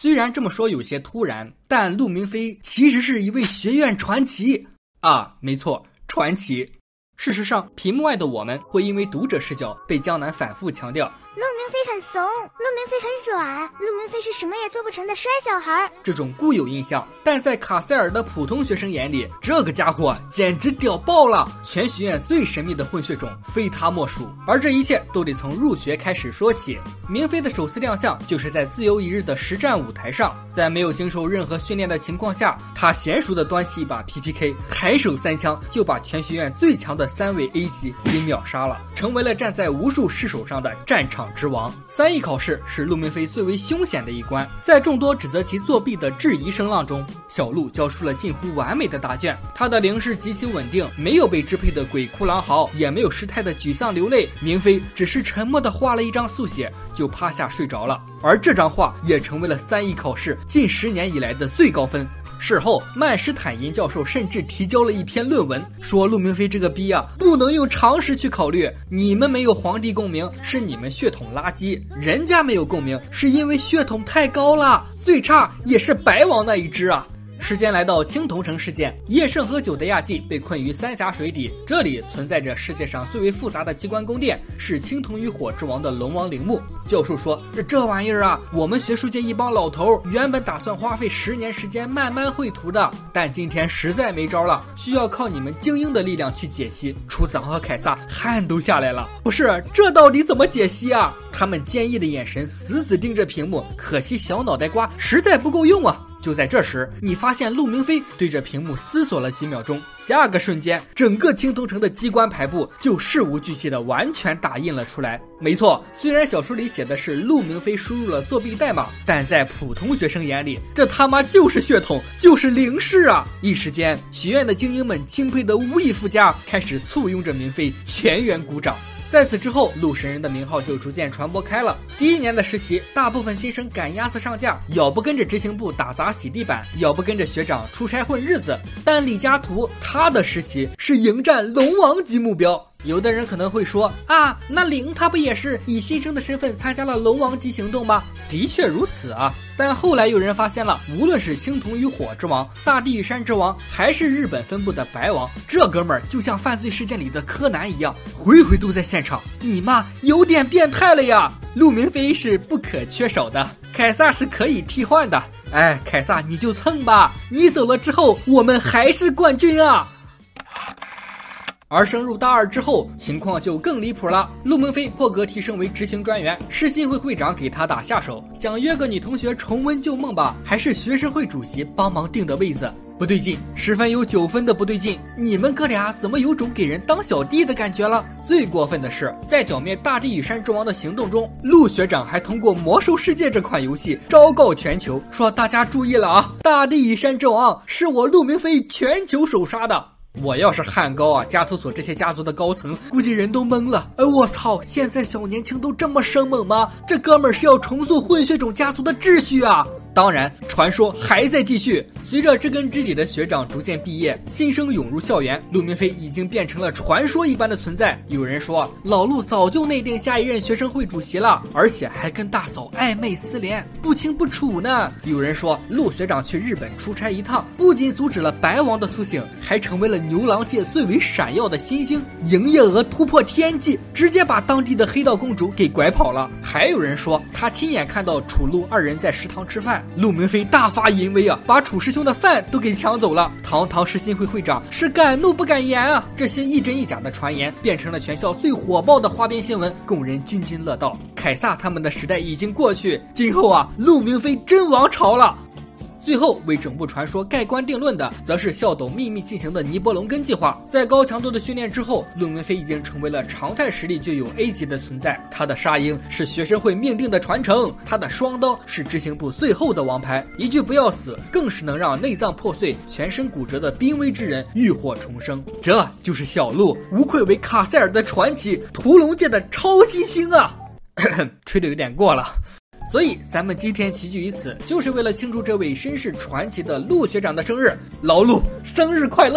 虽然这么说有些突然，但陆明飞其实是一位学院传奇啊，没错，传奇。事实上，屏幕外的我们会因为读者视角被江南反复强调陆明飞很怂，陆明飞很软，陆明飞是什么也做不成的衰小孩这种固有印象，但在卡塞尔的普通学生眼里，这个家伙简直屌爆了，全学院最神秘的混血种非他莫属。而这一切都得从入学开始说起。明飞的首次亮相就是在自由一日的实战舞台上，在没有经受任何训练的情况下，他娴熟地端起一把 PPK， 抬手3枪就把全学院最强的3位 A 级给秒杀了，成为了站在无数尸首上的战场之王。3艺考试是陆明飞最为凶险的一关，在众多指责其作弊的质疑声浪中，小陆交出了近乎完美的答卷。他的零式极其稳定，没有被支配的鬼哭狼嚎，也没有失态的沮丧流泪。明飞只是沉默地画了一张速写，就趴下睡着了。而这张画也成为了3艺考试近10年以来的最高分。事后，曼施坦因教授甚至提交了一篇论文，说陆明飞这个逼啊，不能用常识去考虑。你们没有皇帝共鸣，是你们血统垃圾；人家没有共鸣，是因为血统太高了，最差也是白王那一只啊。时间来到青铜城事件，叶圣和九的亚纪被困于三峡水底，这里存在着世界上最为复杂的机关宫殿，是青铜与火之王的龙王陵墓。教授说，这玩意儿啊，我们学术界一帮老头原本打算花费10年时间慢慢绘图的，但今天实在没招了，需要靠你们精英的力量去解析。楚子昂和凯撒汗都下来了，不是，这到底怎么解析啊？他们坚毅的眼神死死盯着屏幕，可惜小脑袋瓜实在不够用啊。就在这时，你发现陆明飞对着屏幕思索了几秒钟，下个瞬间，整个青铜城的机关排布就事无巨细的完全打印了出来。没错，虽然小说里写的是陆明飞输入了作弊代码，但在普通学生眼里，这他妈就是血统，就是零式啊！一时间，学院的精英们钦佩的无以复加，开始簇拥着明飞全员鼓掌。在此之后，陆神人的名号就逐渐传播开了。第1年的实习，大部分新生赶鸭子上架，要不跟着执行部打杂洗地板，要不跟着学长出差混日子。但李嘉图他的实习是迎战龙王级目标。有的人可能会说啊，那灵他不也是以新生的身份参加了龙王级行动吗？的确如此啊，但后来有人发现了，无论是青铜与火之王、大地与山之王，还是日本分部的白王，这哥们儿就像犯罪事件里的柯南一样，回回都在现场。你妈有点变态了呀！陆明飞是不可缺少的，凯撒是可以替换的。哎，凯撒你就蹭吧，你走了之后，我们还是冠军啊！而升入大2之后，情况就更离谱了。陆明飞破格提升为执行专员，师信会会长给他打下手，想约个女同学重温旧梦吧，还是学生会主席帮忙定的位子。不对劲，10分有9分的不对劲，你们哥俩怎么有种给人当小弟的感觉了？最过分的是，在剿灭大地与山之王的行动中，陆学长还通过魔兽世界这款游戏昭告全球，说大家注意了啊，大地与山之王是我陆明飞全球首杀的。我要是汉高啊，加图索这些家族的高层，估计人都懵了。我操，现在小年轻都这么生猛吗？这哥们儿是要重塑混血种家族的秩序啊！当然，传说还在继续。随着知根知底的学长逐渐毕业，新生涌入校园，陆明飞已经变成了传说一般的存在。有人说，老陆早就内定下一任学生会主席了，而且还跟大嫂暧昧私联，不清不楚呢。有人说，陆学长去日本出差一趟，不仅阻止了白王的苏醒，还成为了牛郎界最为闪耀的新星，营业额突破天际，直接把当地的黑道公主给拐跑了。还有人说，他亲眼看到楚陆2人在食堂吃饭，陆明飞大发淫威啊，把楚师兄的饭都给抢走了。堂堂师信会会长是敢怒不敢言啊！这些一真一假的传言变成了全校最火爆的花边新闻，供人津津乐道。凯撒他们的时代已经过去，今后啊，陆明飞真王朝了。最后为整部传说盖棺定论的，则是校董秘密进行的尼伯龙根计划。在高强度的训练之后，陆明飞已经成为了常态实力就有 A 级的存在。他的杀鹰是学生会命定的传承，他的双刀是执行部最后的王牌，一句不要死，更是能让内脏破碎、全身骨折的濒危之人浴火重生。这就是小陆，无愧为卡塞尔的传奇，屠龙界的超新星啊！吹得有点过了。所以咱们今天齐聚于此，就是为了庆祝这位身世传奇的陆学长的生日。老陆生日快乐！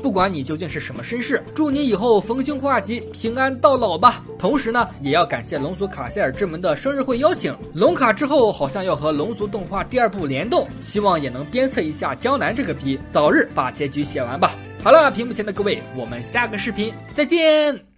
不管你究竟是什么身世，祝你以后逢凶化吉，平安到老吧。同时呢，也要感谢龙族卡塞尔之门的生日会邀请，龙卡之后好像要和龙族动画第2部联动，希望也能鞭策一下江南这个逼，早日把结局写完吧。好了，屏幕前的各位，我们下个视频再见。